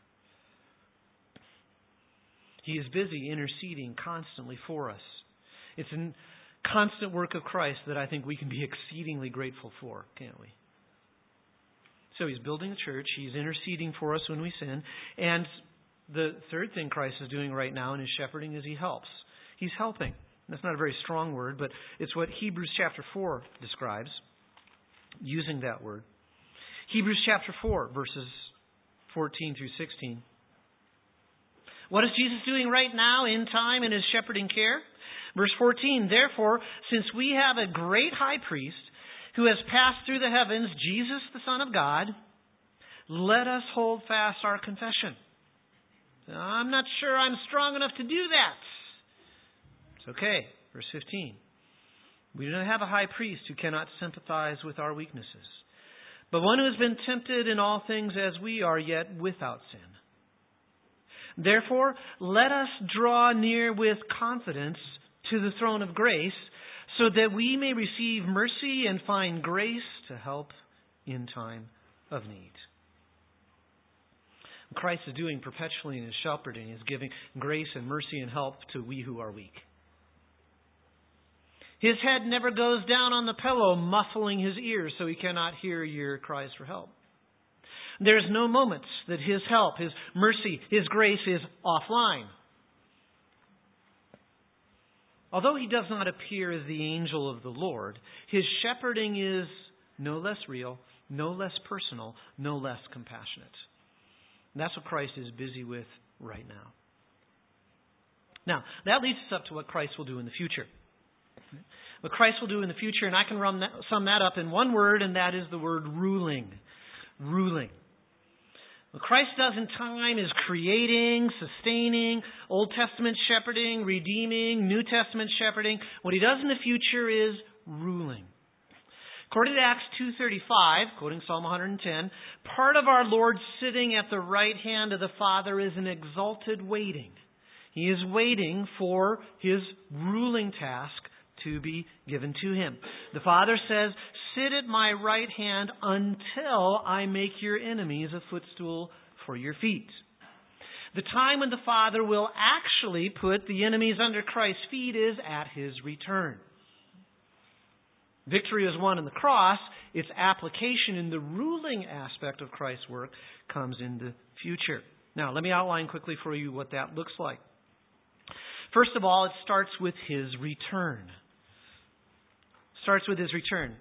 He is busy interceding constantly for us. It's a constant work of Christ that I think we can be exceedingly grateful for, can't we? So He's building a church. He's interceding for us when we sin. And the third thing Christ is doing right now in His shepherding is He helps. He's helping. That's not a very strong word, but it's what Hebrews chapter 4 describes, using that word. Hebrews chapter 4, verses 14 through 16. What is Jesus doing right now in time in His shepherding care? Verse 14, therefore, since we have a great high priest who has passed through the heavens, Jesus the Son of God, let us hold fast our confession. I'm not sure I'm strong enough to do that. It's okay. Verse 15. We do not have a high priest who cannot sympathize with our weaknesses, but one who has been tempted in all things as we are, yet without sin. Therefore, let us draw near with confidence to the throne of grace, so that we may receive mercy and find grace to help in time of need. What Christ is doing perpetually in His shepherding is giving grace and mercy and help to we who are weak. His head never goes down on the pillow, muffling His ears so He cannot hear your cries for help. There's no moments that His help, His mercy, His grace is offline. Although He does not appear as the angel of the Lord, His shepherding is no less real, no less personal, no less compassionate. And that's what Christ is busy with right now. Now, that leads us up to what Christ will do in the future. What Christ will do in the future, and I can sum that up in one word, and that is the word ruling. Ruling. What Christ does in time is creating, sustaining, Old Testament shepherding, redeeming, New Testament shepherding. What He does in the future is ruling. According to Acts 2:35, quoting Psalm 110, part of our Lord sitting at the right hand of the Father is an exalted waiting. He is waiting for His ruling task to be given to Him. The Father says, sit at my right hand until I make your enemies a footstool for your feet. The time when the Father will actually put the enemies under Christ's feet is at His return. Victory is won in the cross. Its application in the ruling aspect of Christ's work comes in the future. Now, let me outline quickly for you what that looks like. First of all, it starts with His return. Starts with His return.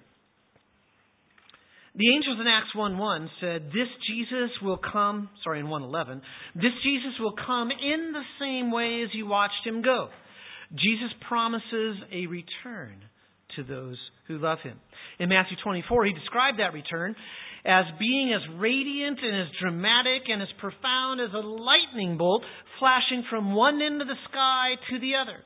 The angels in Acts 1:1 said, this Jesus will come, in 1:11, this Jesus will come in the same way as you watched Him go. Jesus promises a return to those who love Him. In Matthew 24, He described that return as being as radiant and as dramatic and as profound as a lightning bolt flashing from one end of the sky to the other.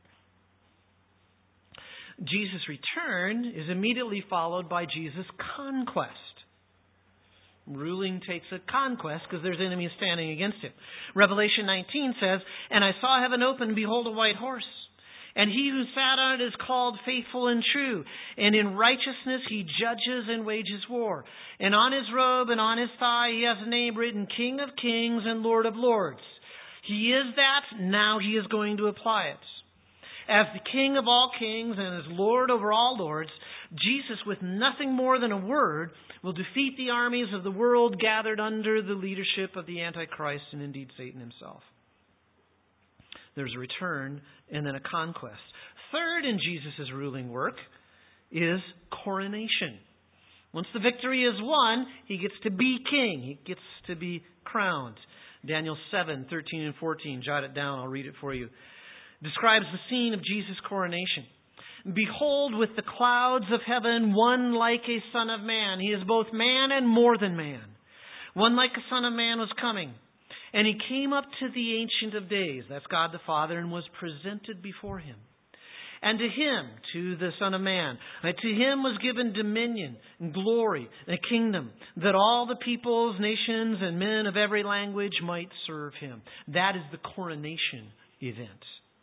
Jesus' return is immediately followed by Jesus' conquest. Ruling takes a conquest because there's enemies standing against Him. Revelation 19 says, and I saw heaven open, behold a white horse. And he who sat on it is called Faithful and True. And in righteousness he judges and wages war. And on his robe and on his thigh he has a name written, King of Kings and Lord of Lords. He is that, now he is going to apply it. As the King of all kings and as Lord over all lords, Jesus, with nothing more than a word, will defeat the armies of the world gathered under the leadership of the Antichrist and indeed Satan himself. There's a return and then a conquest. Third in Jesus' ruling work is coronation. Once the victory is won, he gets to be king. He gets to be crowned. Daniel 7:13 and 14. Jot it down. I'll read it for you. Describes the scene of Jesus' coronation. Behold, with the clouds of heaven, one like a son of man. He is both man and more than man. One like a son of man was coming. And he came up to the Ancient of Days, that's God the Father, and was presented before him. And to him, to the Son of Man, to him was given dominion and glory and a kingdom, that all the peoples, nations, and men of every language might serve him. That is the coronation event.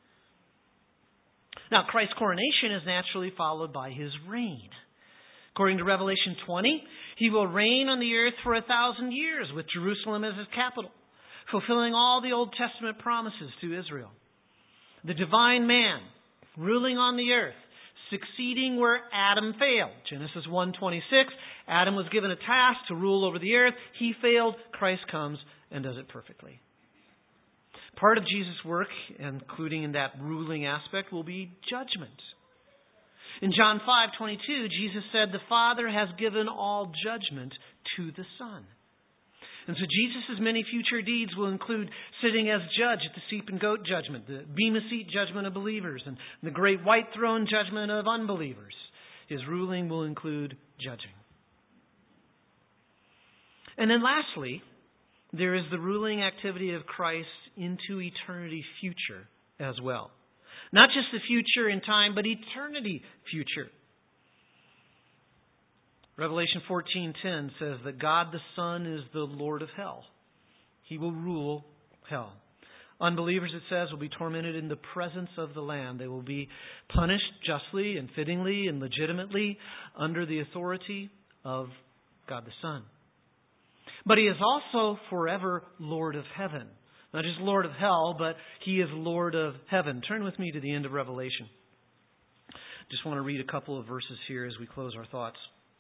Now, Christ's coronation is naturally followed by his reign. According to Revelation 20, he will reign on the earth for 1,000 years with Jerusalem as his capital, fulfilling all the Old Testament promises to Israel. The divine man ruling on the earth, succeeding where Adam failed. Genesis 1:26, Adam was given a task to rule over the earth. He failed. Christ comes and does it perfectly. Part of Jesus' work, including in that ruling aspect, will be judgment. In John 5:22, Jesus said, the Father has given all judgment to the Son. And so Jesus' many future deeds will include sitting as judge at the sheep and goat judgment, the bema seat judgment of believers, and the great white throne judgment of unbelievers. His ruling will include judging. And then lastly, there is the ruling activity of Christ into eternity future as well. Not just the future in time, but eternity future. Revelation 14:10 says that God the Son is the Lord of hell. He will rule hell. Unbelievers, it says, will be tormented in the presence of the Lamb. They will be punished justly and fittingly and legitimately under the authority of God the Son. But He is also forever Lord of heaven. Not just Lord of hell, but He is Lord of heaven. Turn with me to the end of Revelation. Just want to read a couple of verses here as we close our thoughts.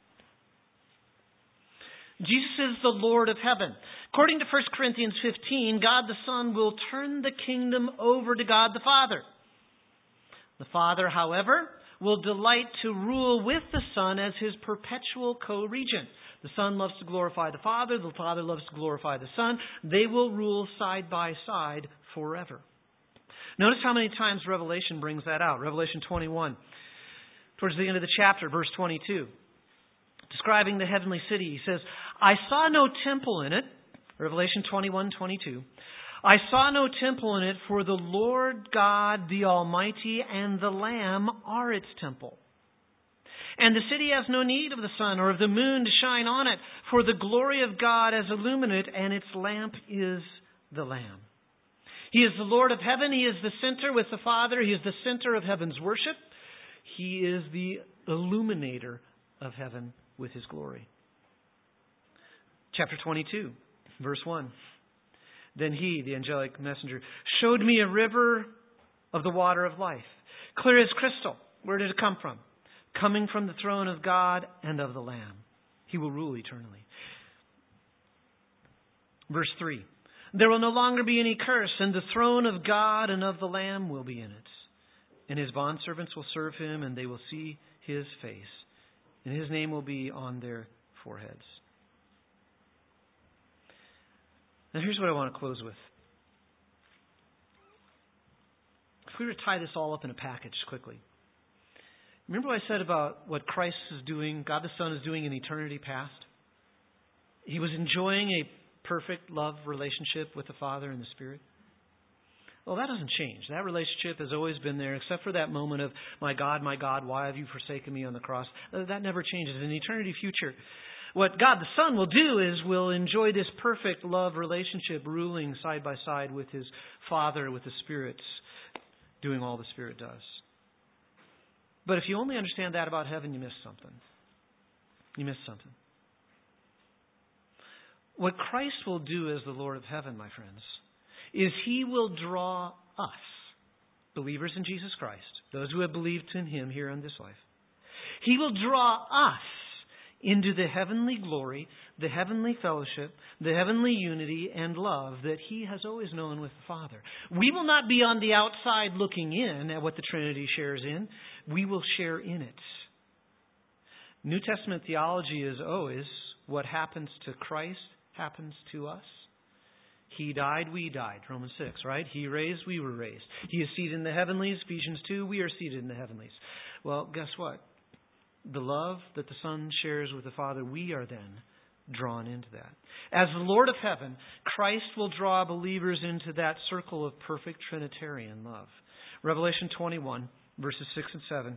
Jesus is the Lord of heaven. According to 1 Corinthians 15, God the Son will turn the kingdom over to God the Father. The Father, however, will delight to rule with the Son as His perpetual co-regent. The Son loves to glorify the Father loves to glorify the Son. They will rule side by side forever. Notice how many times Revelation brings that out. Revelation 21, towards the end of the chapter, verse 22. Describing the heavenly city, he says, I saw no temple in it. Revelation 21:22. I saw no temple in it, for the Lord God, the Almighty, and the Lamb are its temple. And the city has no need of the sun or of the moon to shine on it, for the glory of God has illuminated it, and its lamp is the Lamb. He is the Lord of heaven. He is the center with the Father. He is the center of heaven's worship. He is the illuminator of heaven with His glory. Chapter 22, verse 1. Then He, the angelic messenger, showed me a river of the water of life, clear as crystal. Where did it come from? Coming from the throne of God and of the Lamb. He will rule eternally. Verse 3. There will no longer be any curse, and the throne of God and of the Lamb will be in it. And His bondservants will serve Him, and they will see His face. And His name will be on their foreheads. Now here's what I want to close with. If we were to tie this all up in a package quickly. Remember what I said about what Christ is doing, God the Son is doing in eternity past? He was enjoying a perfect love relationship with the Father and the Spirit. Well, that doesn't change. That relationship has always been there, except for that moment of, my God, why have you forsaken me on the cross? That never changes. In eternity future, what God the Son will do is will enjoy this perfect love relationship, ruling side by side with His Father, with the Spirit, doing all the Spirit does. But if you only understand that about heaven, you miss something. You miss something. What Christ will do as the Lord of heaven, my friends, is He will draw us, believers in Jesus Christ, those who have believed in Him here in this life. He will draw us into the heavenly glory, the heavenly fellowship, the heavenly unity and love that He has always known with the Father. We will not be on the outside looking in at what the Trinity shares in. We will share in it. New Testament theology is always what happens to Christ happens to us. He died, we died. Romans 6, right? He raised, we were raised. He is seated in the heavenlies. Ephesians 2, we are seated in the heavenlies. Well, guess what? The love that the Son shares with the Father, we are then drawn into that. As the Lord of heaven, Christ will draw believers into that circle of perfect Trinitarian love. Revelation 21, verses 6 and 7.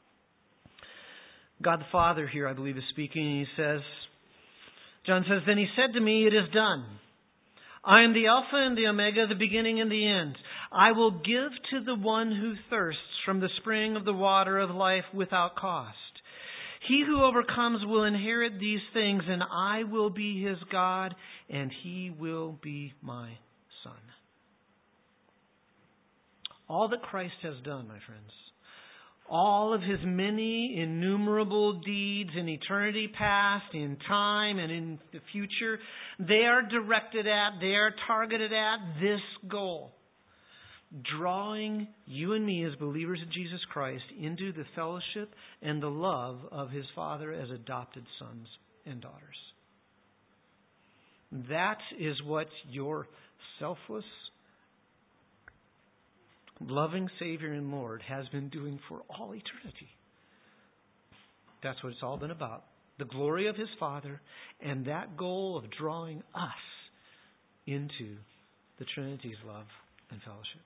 God the Father here, I believe, is speaking, and He says, John says, "Then He said to me, 'It is done. I am the Alpha and the Omega, the beginning and the end. I will give to the one who thirsts from the spring of the water of life without cost. He who overcomes will inherit these things, and I will be his God, and he will be my son.'" All that Christ has done, my friends, all of His many innumerable deeds in eternity past, in time, and in the future, they are directed at, they are targeted at this goal. Drawing you and me as believers in Jesus Christ into the fellowship and the love of His Father as adopted sons and daughters. That is what your selfless, loving Savior and Lord has been doing for all eternity. That's what it's all been about. The glory of His Father and that goal of drawing us into the Trinity's love and fellowship.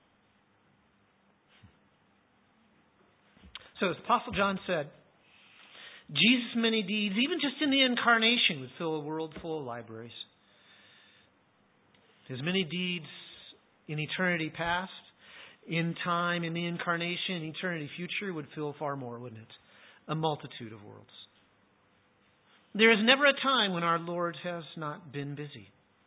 So as Apostle John said, Jesus' many deeds, even just in the incarnation, would fill a world full of libraries. His many deeds in eternity past, in time, in the incarnation, in eternity future, would fill far more, wouldn't it? A multitude of worlds. There is never a time when our Lord has not been busy.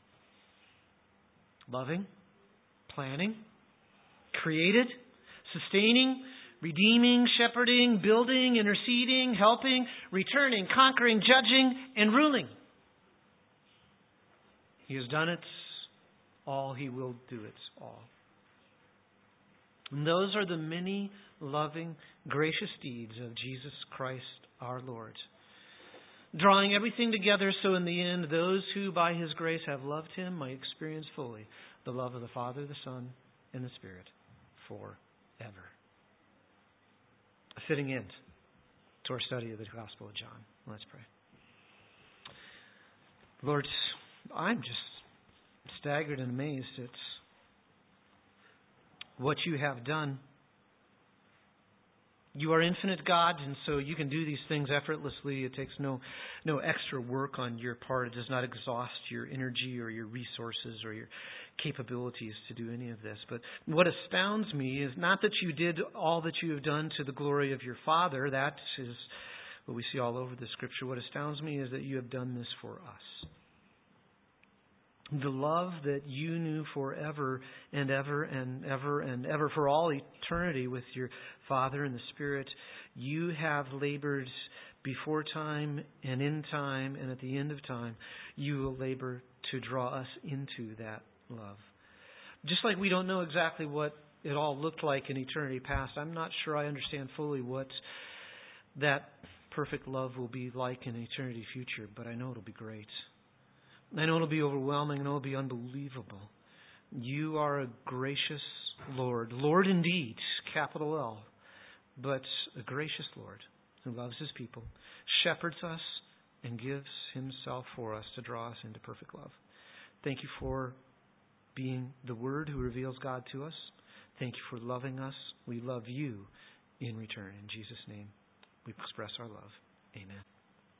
Loving, planning, created, sustaining, redeeming, shepherding, building, interceding, helping, returning, conquering, judging, and ruling. He has done it all. He will do it all. And those are the many loving, gracious deeds of Jesus Christ our Lord. Drawing everything together so in the end, those who by His grace have loved Him might experience fully the love of the Father, the Son, and the Spirit forever. A fitting end to our study of the Gospel of John. Let's pray. Lord, I'm just staggered and amazed at what You have done. You are infinite God, and so You can do these things effortlessly. It takes no extra work on Your part. It does not exhaust your energy or your resources or your capabilities to do any of this. But what astounds me is not that You did all that You have done to the glory of Your Father. That is what we see all over the Scripture. What astounds me is that You have done this for us. The love that You knew forever and ever and ever and ever, for all eternity with Your Father and the Spirit, You have labored before time and in time and at the end of time. You will labor to draw us into that love. Just like we don't know exactly what it all looked like in eternity past, I'm not sure I understand fully what that perfect love will be like in eternity future, but I know it'll be great. I know it'll be overwhelming. I know it'll be unbelievable. You are a gracious Lord. Lord indeed, capital L. But a gracious Lord who loves His people, shepherds us, and gives Himself for us to draw us into perfect love. Thank You for being the Word who reveals God to us. Thank You for loving us. We love You in return. In Jesus' name, we express our love. Amen.